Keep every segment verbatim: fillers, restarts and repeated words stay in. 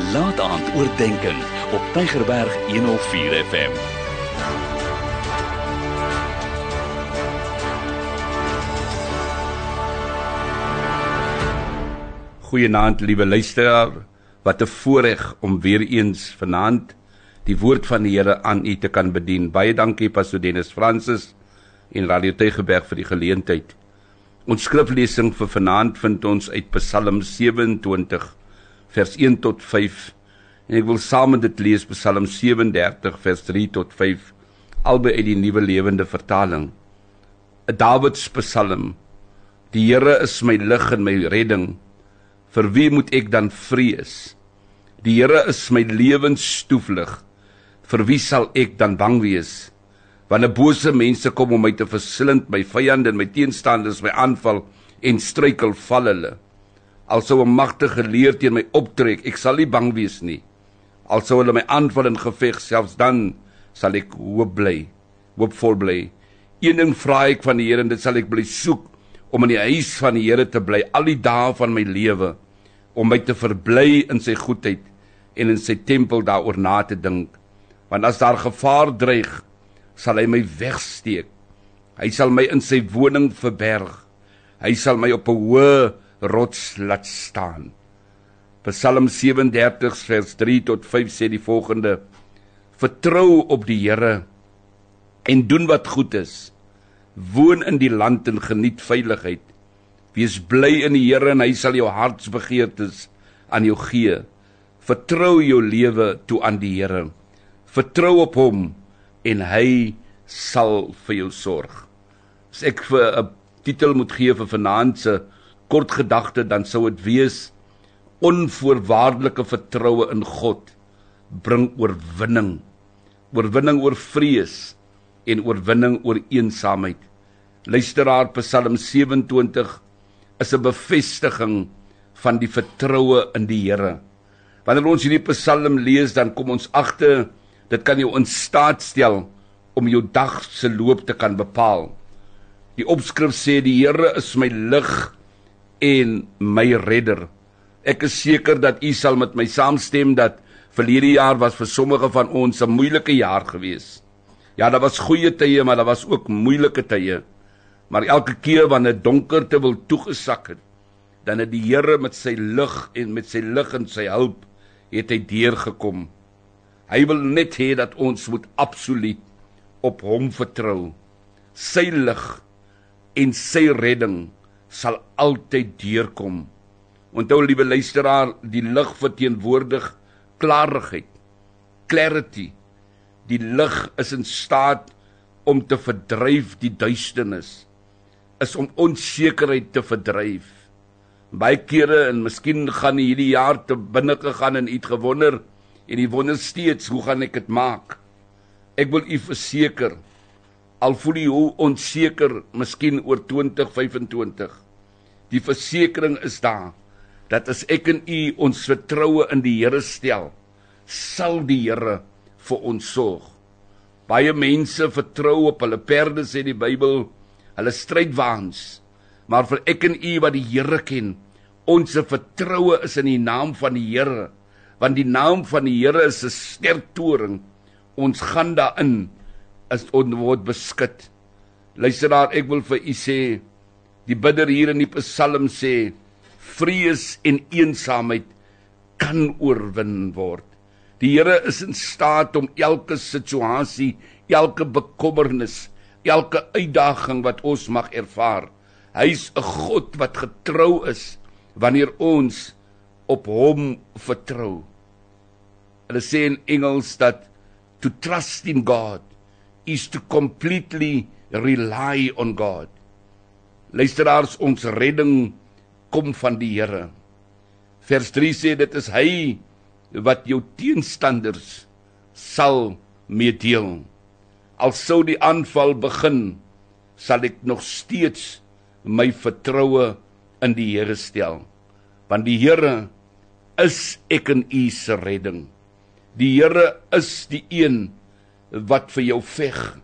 Laat aand oordeenking op Tygerberg honderdvier F M. Goeienaand, liewe luisteraar, wat 'n voorreg om weer eens vanaand die woord van die Here aan u te kan bedien. Baie dankie Pastor Dennis Francis en Radio Tygerberg vir die geleentheid. Ons skriflesing vir vanaand vind ons uit Psalm sewe-en-twintig, vers een tot vyf, en ek wil saam met dit lees Psalm sewe-en-dertig, vers drie tot vyf, albei uit die Nuwe Lewende Vertaling. 'n Dawids Psalm. Die Here is my lig en my redding. Vir wie moet ek dan vrees? Die Here is my lewenstoevlug. Vir wie sal ek dan bang wees? Wanneer bose mense kom om my te verslind, my vyande en my teenstanders my aanval en struikel, val hulle. Al sou 'n magtige leer teen my optrek, ek sal nie bang wees nie. Al sou hulle my aanval in geveg, selfs dan sal ek hoop bly, hoopvol bly. Een ding vra ek van die Here en dit sal ek bly soek, om in die huis van die Here te bly al die dae van my lewe, om my te verbly in sy goedheid en in sy tempel daaroor na te dink. Want as daar gevaar dreig, sal hy my wegsteek. Hy sal my in sy woning verberg. Hy sal my op 'n hoë rots laat staan. Psalm sewe-en-dertig vers drie tot vyf sê die volgende: Vertrou op die Here en doen wat goed is. Woon in die land en geniet veiligheid. Wees bly in die Here en hy sal jou hartsbegeertes aan jou gee. Vertrou jou lewe toe aan die Here. Vertrou op hom en hy sal vir jou sorg. As ek vir 'n titel moet gee vir vanaand se kort gedagte, dan sou dit wees: onvoorwaardelike vertroue in God bring oorwinning. Oorwinning oor vrees en oorwinning oor eensaamheid. Luisteraar, Psalm sewe-en-twintig is 'n bevestiging van die vertroue in die Here. Wanneer ons hierdie Psalm lees, dan kom ons agter, dit kan jou in staat stel om jou dag se loop te kan bepaal. Die opskrif sê: die Here is my lig en my redder. Ek is seker dat u sal met my saamstem dat verlede jaar was vir sommige van ons 'n moeilike jaar gewees. Ja, daar was goeie tye, maar daar was ook moeilike tye. Maar elke keer wanneer donkerte wil toegesak het, dan het die Here met sy lig en met sy lig en sy hulp het hy deurgekom. Hy wil net hê dat ons moet absoluut op hom vertrou. Sy lig en sy redding sal altyd deurkom. Onthou, liewe luisteraar, die lig verteenwoordig klarigheid, clarity. Die lig is in staat om te verdryf die duisternis, is om onsekerheid te verdryf. Baie kere, en miskien gaan hierdie jaar te binne gegaan en iets gewonder, en jy wonder steeds, hoe gaan ek dit maak? Ek wil u verseker, al voel jy hoe onseker, miskien oor twintig vyf-en-twintig, die versekering is daar, dat as ek en u ons vertroue in die Here stel, sal die Here vir ons sorg. Baie mense vertrou op hulle perde, sê die Bybel, hulle strydwaans, maar vir ek en u wat die Here ken, ons vertroue is in die naam van die Here, want die naam van die Here is 'n sterk toring. Ons gaan daarin, is ons word beskut. Luisteraar, ek wil vir u sê, die bidder hier in die Psalm sê, vrees en eensaamheid kan oorwin word. Die Here is in staat om elke situasie, elke bekommernis, elke uitdaging wat ons mag ervaar. Hy's 'n God wat getrou is wanneer ons op hom vertrou. Hulle sê in Engels dat to trust in God is to completely rely on God. Luisteraars, ons redding kom van die Here. Vers drie sê, dit is hy wat jou teenstanders sal meedeel. Al sou die aanval begin, sal ek nog steeds my vertroue in die Here stel. Want die Here is ek en u se redding. Die Here is die een wat vir jou veg.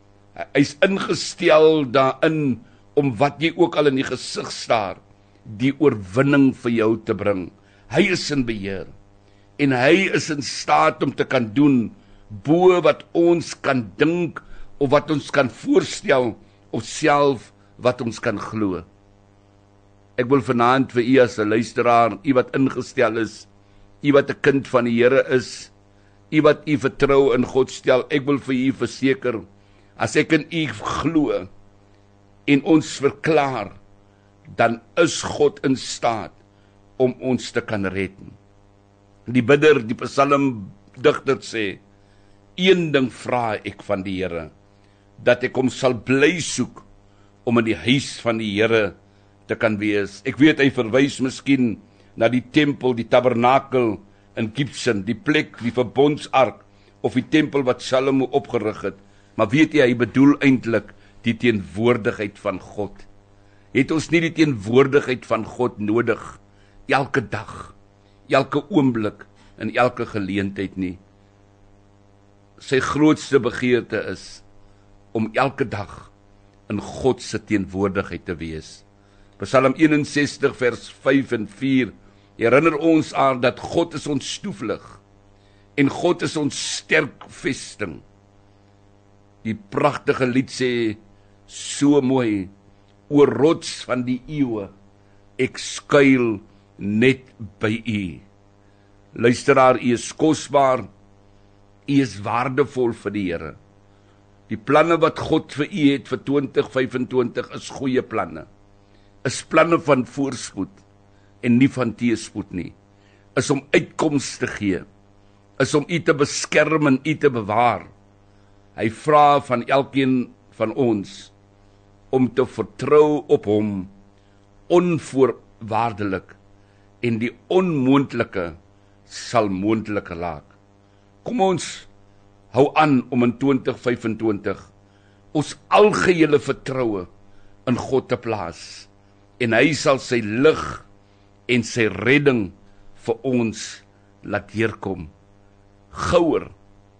Hy's ingestel daarin om wat jy ook al in die gesig staar, die oorwinning vir jou te bring. Hy is in beheer. en hy is in staat om te kan doen bo wat ons kan dink of wat ons kan voorstel of self wat ons kan glo. Ek wil vanaand vir u as 'n luisteraar, u wat ingestel is, u wat 'n kind van die Here is, u wat u vertrou in God stel, ek wil vir u verseker, as ek in u glo en ons verklaar, dan is God in staat om ons te kan red. Die bidder, die psalmdigter sê, een ding vra ek van die Here, dat ek hom sal bly soek om in die huis van die Here te kan wees. Ek weet hy verwys miskien na die tempel, die tabernakel in Gibson, die plek, die verbondsark, of die tempel wat Salomo opgerig het. Maar weet jy, hy bedoel eintlik die teenwoordigheid van God. Het ons nie die teenwoordigheid van God nodig, elke dag, elke oomblik, en elke geleentheid nie? Sy grootste begeerte is, om elke dag in God se teenwoordigheid te wees. Psalm eenensestig vers vyf en vier herinner ons aan dat God is ons toevlug en God is ons sterk vesting. Die pragtige lied sê so mooi, o rots van die eeue, ek skuil net by u. Luisteraar, u is kosbaar, u is waardevol vir die Here. Die planne wat God vir u het vir twintig vyfentwintig is goeie planne. Is planne van voorspoed en nie van teëspoed nie. Is om uitkoms te gee. Is om u te beskerm en u te bewaar. Hy vra van elkeen van ons om te vertrou op hom onvoorwaardelik en die onmoontlike sal moontlik raak. Kom ons hou aan om in twintig vyfentwintig ons algehele vertroue in God te plaas en hy sal sy lig en sy redding vir ons laat deurkom. Gouer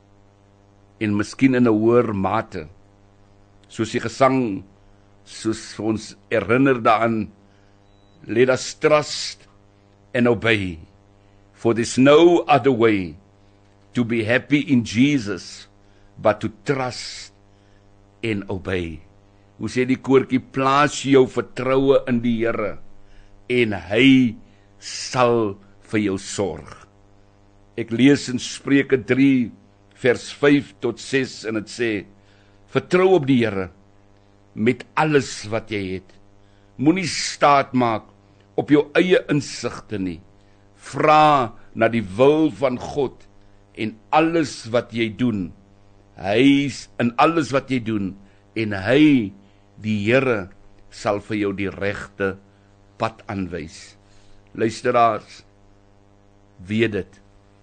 en miskien in 'n hoër mate, soos die gesang soos ons herinner daaraan, let us trust and obey, for there's no other way to be happy in Jesus but to trust and obey. Hoe sê die koortjie, plaas jou vertroue in die Here en hy sal vir jou sorg. Ek lees in Spreuke drie vers vyf tot ses en dit sê, vertrou op die Here met alles wat jy het. Moenie staat maak op jou eie insigte nie. Vra na die wil van God en alles wat jy doen. Hy is in alles wat jy doen en hy, die Here, sal vir jou die regte pad aanwys. Luisteraars, weet dit,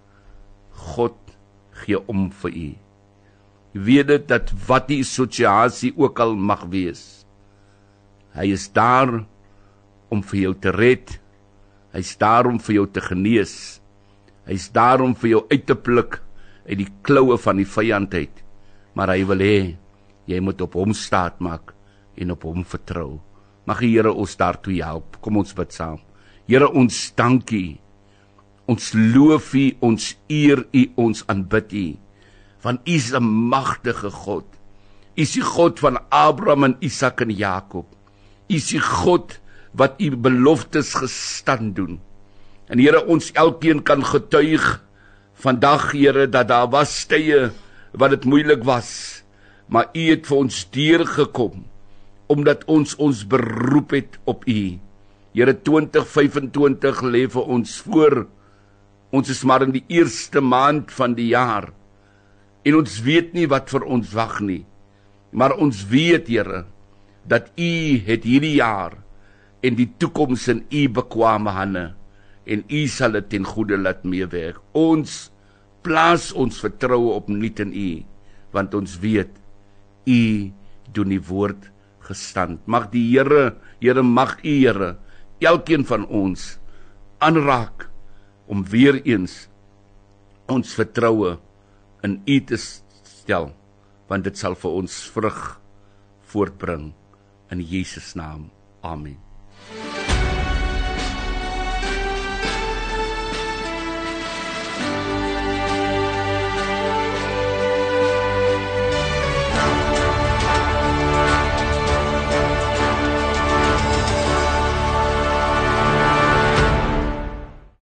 God gee om vir u. Weet dit dat wat die situasie ook al mag wees, hy is daar om vir jou te red, hy is daar om vir jou te genees, hy is daar om vir jou uit te pluk uit die kloue van die vyand uit, maar hy wil hê, jy moet op hom staat maak en op hom vertrou. Mag die Here ons daartoe help. Kom ons bid saam. Here, ons dankie, ons loof u, ons eer u, ons aanbid u, want u is 'n magtige God. U is die God van Abraham en Isak en Jakob. U is die God wat u beloftes gestand doen. En Here, ons elkeen kan getuig vandag, Here, dat daar was tye wat dit moeilik was, maar u het vir ons deurgekom, omdat ons ons beroep het op u. Here, twintig vyfentwintig lê vir ons voor. Ons is maar in die eerste maand van die jaar, en ons weet nie wat vir ons wag nie, maar ons weet, Here, dat u het hierdie jaar en die toekoms in u bekwame hande, en u sal dit ten goeie laat meewerk. Ons plaas ons vertroue opnuut in u, want ons weet, u doen die woord gestand. Mag die Here, Here, mag u, Here, elkeen van ons aanraak, om weer eens ons vertroue in u te stel, want dit sal vir ons vrug voortbring, in Jesus naam. Amen.